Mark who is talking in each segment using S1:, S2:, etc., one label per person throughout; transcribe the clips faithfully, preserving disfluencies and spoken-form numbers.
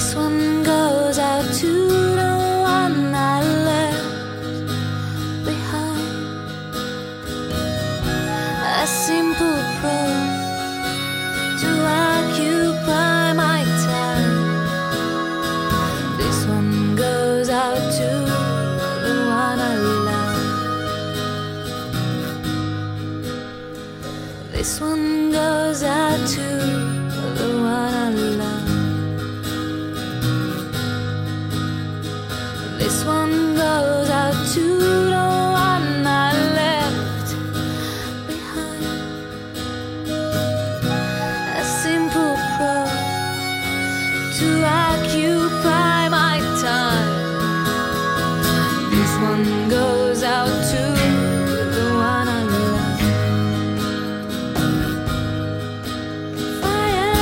S1: This one goes out to the one I left behind. A simple prayer to occupy my time. This one goes out to the one I love. This one goes out to the one I love. This one goes out to the one I left behind. A simple prayer to occupy my time. This one goes out to the one I love. Fire.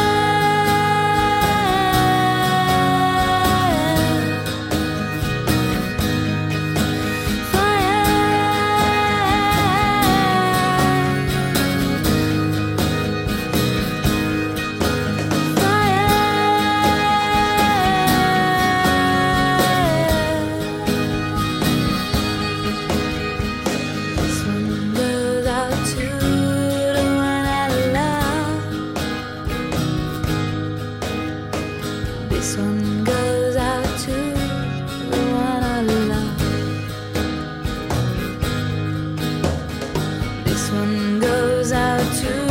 S1: This one goes out to the one I love. This one goes out to